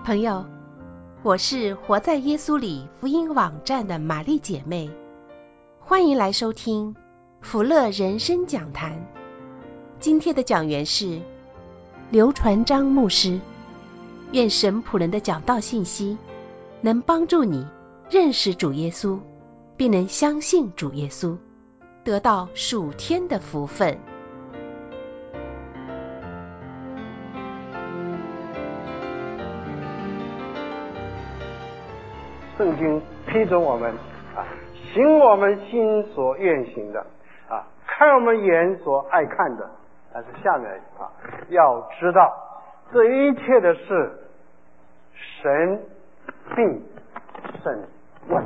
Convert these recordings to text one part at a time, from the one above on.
朋友，我是活在耶稣里福音网站的玛丽姐妹，欢迎来收听福乐人生讲坛。今天的讲员是刘传章牧师。愿神仆人的讲道信息能帮助你认识主耶稣，并能相信主耶稣，得到属天的福分。 圣经批准我们行我们心所愿行的看我们眼所爱看的。但是下面要知道这一切的事神必审问，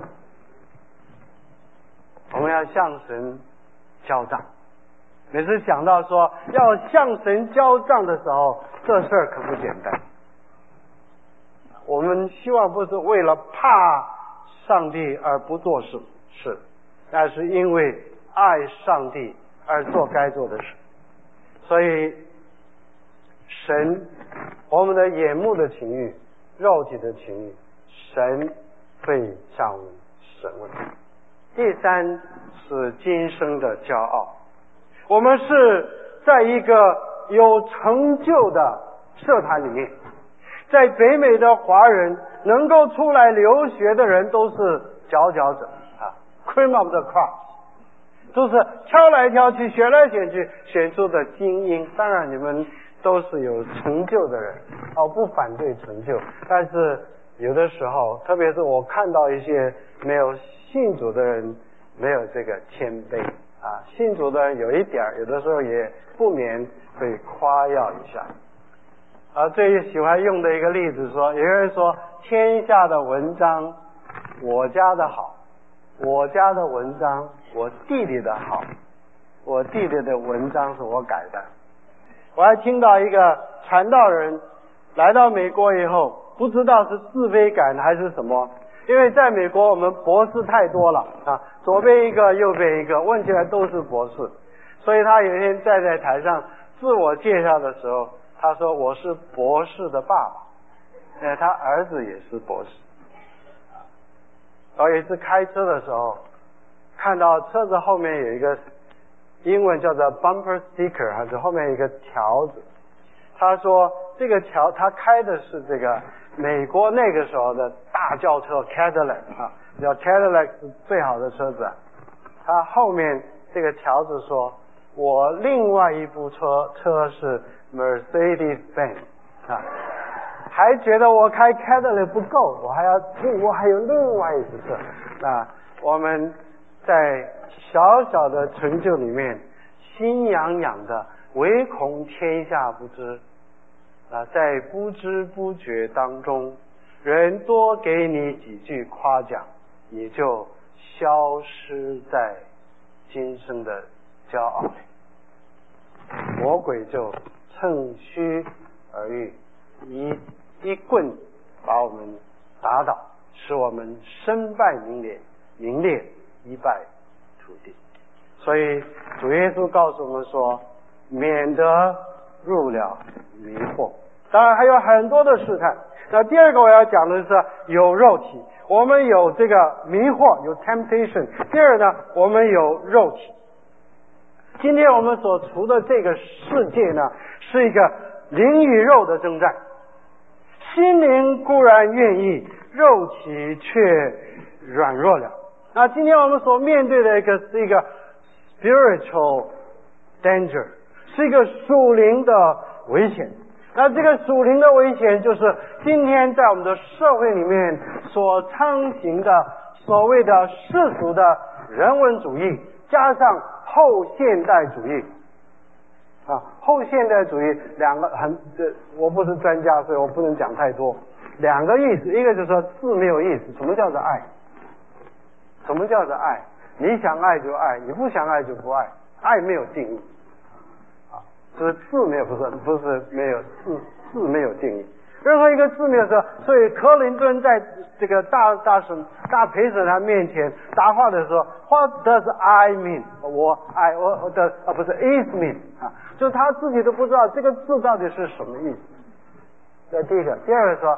我们要向神交账。每次想到说要向神交账的时候，这事儿可不简单。我们希望不是为了怕上帝而不做事，但是因为爱上帝而做该做的事。所以神我们的眼目的情欲、肉体的情欲，神会向我们审问。第三是今生的骄傲。我们是在一个有成就的社团里面，在北美的华人能够出来留学的人都是佼佼者cream of the crop， 都是挑来挑去选来选去选出的精英。当然你们都是有成就的人，不反对成就，但是有的时候特别是我看到一些没有信主的人没有这个谦卑信主的人有一点有的时候也不免会夸耀一下。最喜欢用的一个例子说，有人说天下的文章我家的好，我家的文章我弟弟的好，我弟弟的文章是我改的。我还听到一个传道人来到美国以后，不知道是自卑感还是什么，因为在美国我们博士太多了左边一个右边一个，问起来都是博士。所以他有一天站在台上自我介绍的时候，他说我是博士的爸爸，他儿子也是博士。有一次开车的时候，看到车子后面有一个英文叫做 bumper sticker， 还是后面一个条子。他说这个条他开的是这个美国那个时候的大轿车 Cadillac 叫 Cadillac 是最好的车子。他后面这个条子说我另外一部车是 Mercedes-Benz 还觉得我开 Cadillac 不够，我还有另外一部车。我们在小小的成就里面心痒痒的，唯恐天下不知在不知不觉当中，人多给你几句夸奖，你就消失在今生的骄傲里。魔鬼就趁虚而入，一棍把我们打倒，使我们身败名裂，一败涂地。所以主耶稣告诉我们说，免得入了迷惑。当然还有很多的试探。那第二个我要讲的是有肉体，我们有这个迷惑，有 temptation。第二呢，我们有肉体。今天我们所处的这个世界呢，是一个灵与肉的征战。心灵固然愿意，肉体却软弱了。那今天我们所面对的是一个 spiritual danger， 是一个属灵的危险。那这个属灵的危险就是今天在我们的社会里面所昌行的所谓的世俗的人文主义，加上后现代主义后现代主义两个我不是专家，所以我不能讲太多。两个意思，一个就是说字没有意思。什么叫做爱？什么叫做爱？你想爱就爱，你不想爱就不爱，爱没有定义就是字没有不是没有字没有定义，任何一个字没有说。所以克林顿在这个大陪审团面前答话的时候 ，What does I mean？ 我的不是 is mean 就是他自己都不知道这个字到底是什么意思。这第一个。第二个说，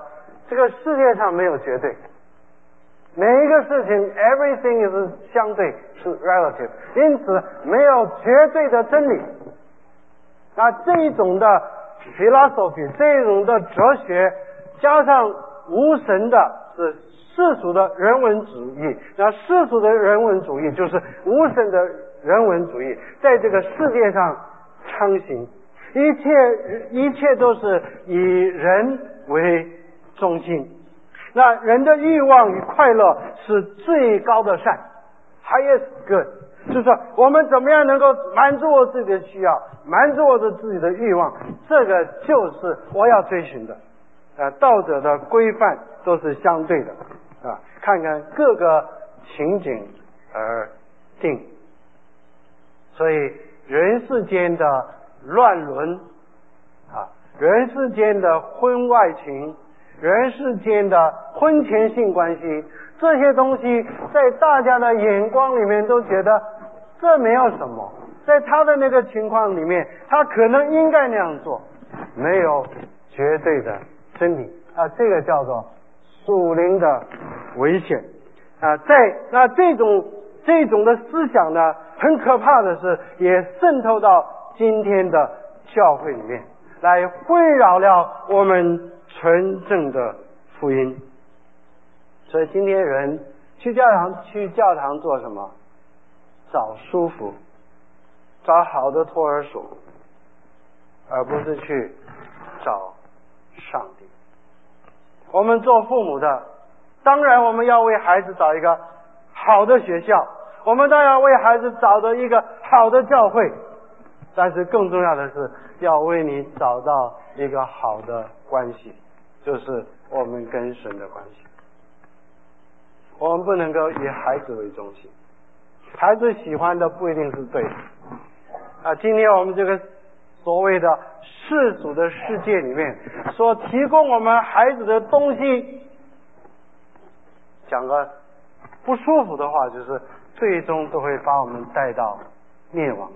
这个世界上没有绝对，每一个事情 everything is 相对，是 relative， 因此没有绝对的真理。那这一种的 philosophy， 这一种的哲学，加上无神的是世俗的人文主义，那世俗的人文主义就是无神的人文主义，在这个世界上昌行，一切都是以人为中心。那人的欲望与快乐是最高的善 ，highest good， 就是说我们怎么样能够满足我自己的需要，满足我自己的欲望，这个就是我要追寻的。道德的规范都是相对的看看各个情景而定。所以人世间的乱伦人世间的婚外情，人世间的婚前性关系，这些东西在大家的眼光里面都觉得这没有什么，在他的那个情况里面他可能应该那样做，没有绝对的真理这个叫做属灵的危险那这种的思想呢，很可怕的是也渗透到今天的教会里面，来混扰了我们纯正的福音。所以今天人去教堂做什么？找舒服，找好的托儿所，而不是去找上帝。我们做父母的，当然我们要为孩子找一个好的学校，我们当然要为孩子找到一个好的教会，但是更重要的是要为你找到一个好的关系，就是我们跟神的关系。我们不能够以孩子为中心，孩子喜欢的不一定是对的今天我们这个所谓的世俗的世界里面所提供我们孩子的东西，讲个不舒服的话，就是最终都会把我们带到灭亡。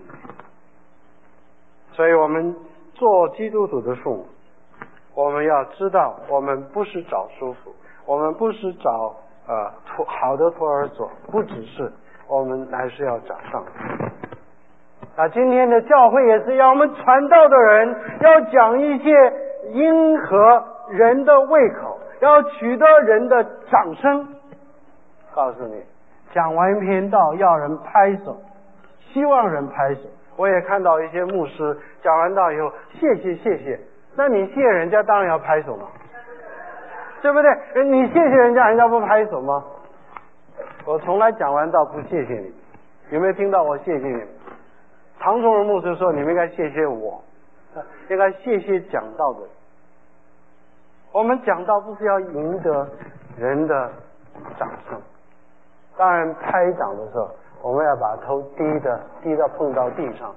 所以我们做基督徒的父母，我们要知道我们不是找舒服，我们不是找好的托儿所，不只是，我们还是要找上帝。今天的教会也是要我们传道的人要讲一些迎合人的胃口，要取得人的掌声。告诉你，讲完一篇道要人拍手，希望人拍手。我也看到一些牧师讲完道以后，谢谢，那你谢人家当然要拍手嘛，对不对？你谢谢人家，人家不拍手吗？我从来讲完道不谢谢你，有没有听到我谢谢你？唐崇荣牧师说，你们应该谢谢我，应该谢谢讲道的人。我们讲道不是要赢得人的掌声，当然拍掌的时候我们要把头低到碰到地上。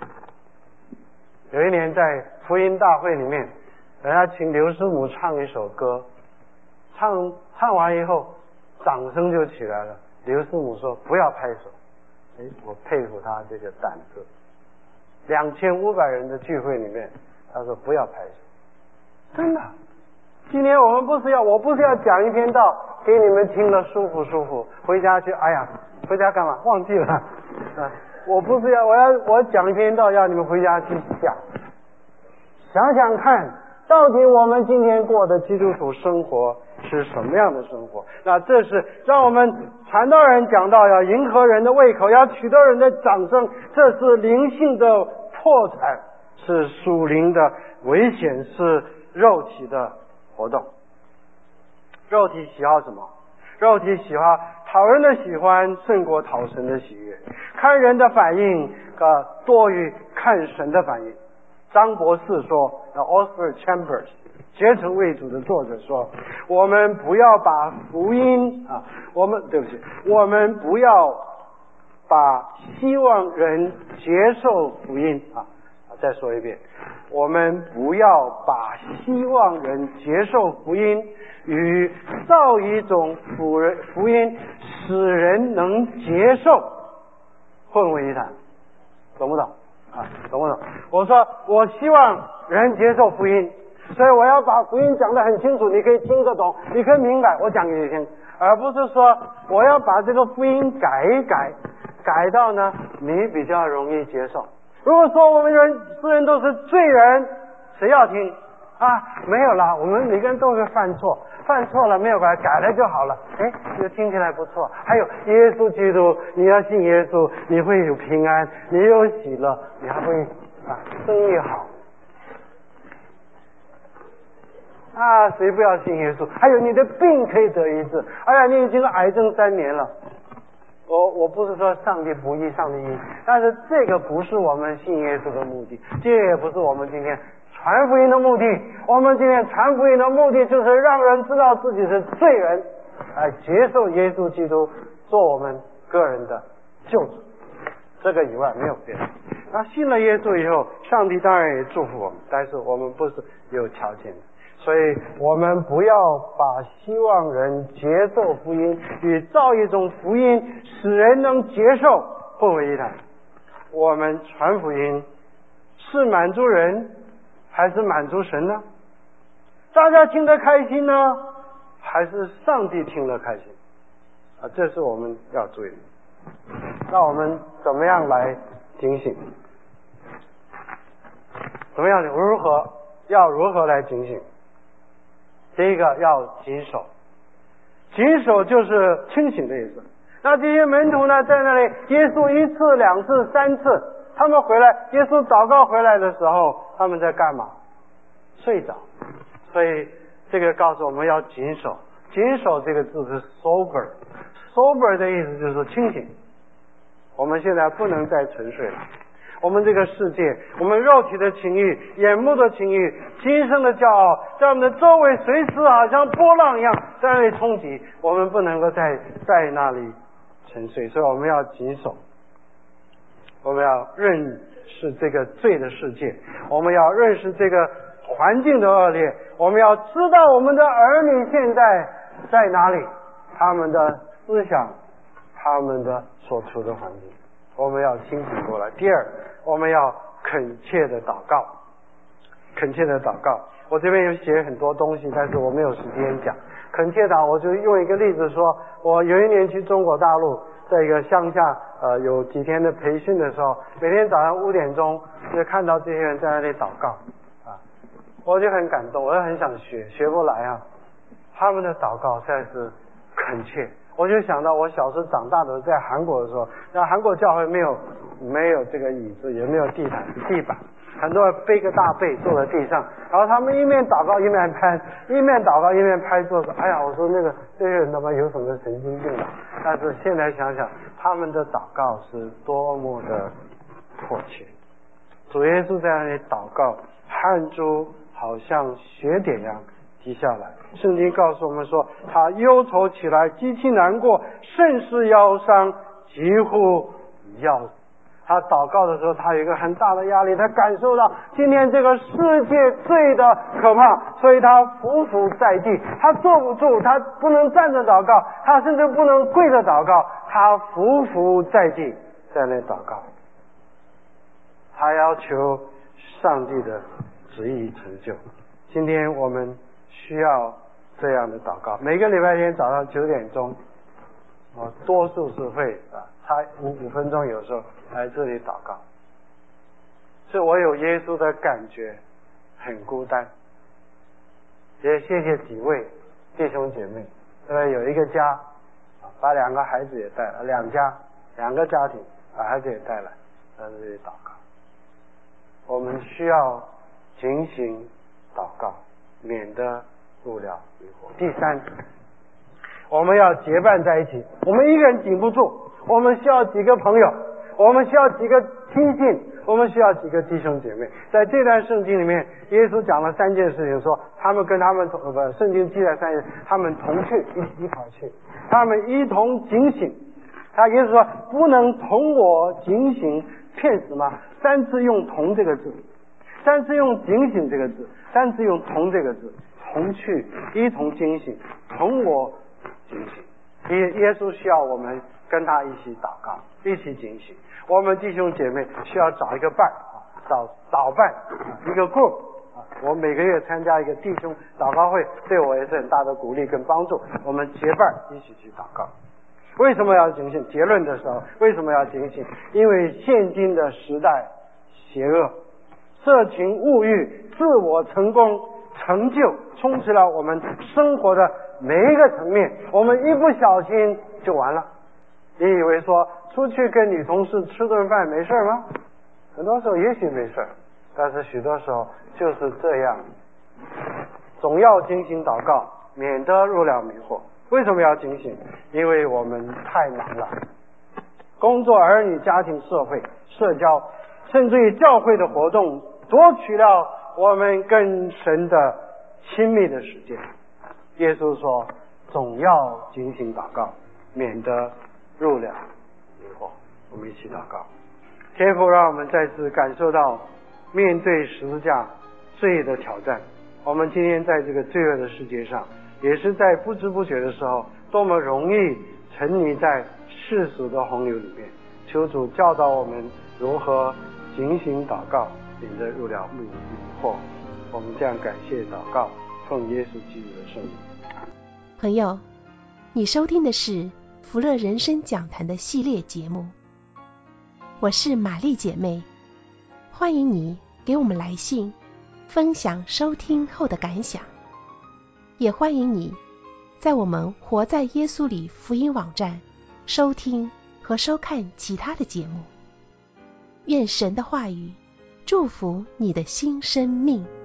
有一年在福音大会里面，人家请刘师母唱一首歌，唱完以后掌声就起来了。刘师母说不要拍手，我佩服他这个胆子。2500人的聚会里面，他说不要拍手，真的。今天我不是要讲一篇道给你们听了舒服，回家去，回家干嘛？忘记了我不是我讲一篇道要你们回家去想想看，到底我们今天过的基督徒生活是什么样的生活？那这是让我们传道人讲道要迎合人的胃口，要取得人的掌声，这是灵性的破产，是属灵的危险，是肉体的活动。肉体喜好什么？肉体喜好讨人的喜欢胜过讨神的喜悦，看人的反应多于看神的反应。张博士说 Oscar Chambers 结成为主的作者说，我们不要把福音我们不要把希望人接受福音再说一遍，我们不要把希望人接受福音与造一种福音使人能接受混为一谈，懂不懂？懂不懂？我说我希望人接受福音， 所以我要把福音讲得很清楚，你可以听得懂，你可以明白，我讲给你听，而不是说我要把这个福音改一改，改到呢你比较容易接受。如果说我们世人都是罪人，谁要听啊？没有啦，我们每个人都会犯错，犯错了没有关系，改了就好了。就听起来不错。还有耶稣基督，你要信耶稣，你会有平安，你有喜乐，你还会生意好。谁不要信耶稣？还有你的病可以得医治。哎呀，你已经癌症3年了。我不是说上帝不义，上帝义，但是这个不是我们信耶稣的目的，这也不是我们今天传福音的目的。我们今天传福音的目的就是让人知道自己是罪人，接受耶稣基督做我们个人的救主，这个以外没有别的。那信了耶稣以后，上帝当然也祝福我们，但是我们不是有条件的。所以我们不要把希望人接受福音与造一种福音使人能接受混为一谈。我们传福音是满足人还是满足神呢？大家听得开心呢，还是上帝听得开心？这是我们要注意的。那我们怎么样来警醒？怎么样？如何来警醒？第一个要谨守，谨守就是清醒的意思。那这些门徒呢，在那里，耶稣1次、2次、3次，他们回来，耶稣祷告回来的时候，他们在干嘛？睡着。所以这个告诉我们要谨守。谨守这个字是 sober 的意思就是清醒。我们现在不能再沉睡了。我们这个世界，我们肉体的情欲、眼目的情欲、今生的骄傲，在我们的周围随时好像波浪一样在那里冲击，我们不能够在那里沉睡，所以我们要谨守。我们要认识这个罪的世界，我们要认识这个环境的恶劣，我们要知道我们的儿女现在在哪里，他们的思想，他们的所处的环境，我们要清醒过来。第二，我们要恳切的祷告，恳切的祷告。我这边有写很多东西，但是我没有时间讲。恳切祷，我就用一个例子说，我有一年去中国大陆，在一个乡下有几天的培训的时候，每天早上5点钟就看到这些人在那里祷告我就很感动，我就很想学不来他们的祷告实在是恳切。我就想到我小时候长大的在韩国的时候，那韩国教会没有这个椅子，也没有地毯，是地板，很多人背个大背坐在地上，然后他们一面祷告一面拍，一面祷告一面拍桌子。哎呀，我说这些人他妈有什么神经病但是现在想想，他们的祷告是多么的迫切。主耶稣在那里祷告，汗珠好像血点一样滴下来。圣经告诉我们说，他忧愁起来，极其难过，甚是忧伤，几乎要死。他祷告的时候，他有一个很大的压力，他感受到今天这个世界罪的可怕，所以他匍匐在地，他坐不住，他不能站着祷告，他甚至不能跪着祷告，他匍匐在地，在那祷告。他要求上帝的旨意成就。今天我们需要这样的祷告。每个礼拜天早上9点钟，多数是会差5分钟，有时候来这里祷告。是我有耶稣的感觉，很孤单。也谢谢几位弟兄姐妹，有一个家把2个孩子也带了，2个家庭把孩子也带来在这里祷告。我们需要警醒祷告，免得入了迷惑。第三，我们要结伴在一起。我们一个人顶不住，我们需要几个朋友，我们需要几个亲信，我们需要几个弟兄姐妹。在这段圣经里面，耶稣讲了3件事情，说他们跟他们圣经记载3件，他们同去，一块去，他们一同警醒。耶稣说，不能同我警醒骗死吗？3次用同这个字，3次用警醒这个字，3次用同这个字，同去，一同警醒，同我警醒。耶稣需要我们跟他一起祷告，一起警醒。我们弟兄姐妹需要找一个伴，找导伴，一个 group， 我每个月参加一个弟兄祷告会，对我也是很大的鼓励跟帮助。我们结伴一起去祷告。为什么要警醒？结论的时候为什么要警醒？因为现今的时代邪恶，色情、物欲、自我成功、成就充斥了我们生活的每一个层面，我们一不小心就完了。你以为说出去跟女同事吃顿饭没事吗？很多时候也许没事，但是许多时候就是这样。总要警醒祷告，免得入了迷惑。为什么要警醒？因为我们太忙了，工作、儿女、家庭、社会、社交，甚至于教会的活动，夺取了我们跟神的亲密的时间。耶稣说总要警醒祷告，免得入了迷惑。我们一起祷告。天父，让我们再次感受到面对十字架罪的挑战。我们今天在这个罪恶的世界上，也是在不知不觉的时候，多么容易沉溺在世俗的洪流里面。求主教导我们如何警醒祷告，免得入了迷惑。我们这样感谢祷告，奉耶稣基督的圣名。 朋友，你收听的是福乐人生讲坛的系列节目，我是玛丽姐妹，欢迎你给我们来信分享收听后的感想，也欢迎你在我们活在耶稣里福音网站收听和收看其他的节目。愿神的话语祝福你的新生命。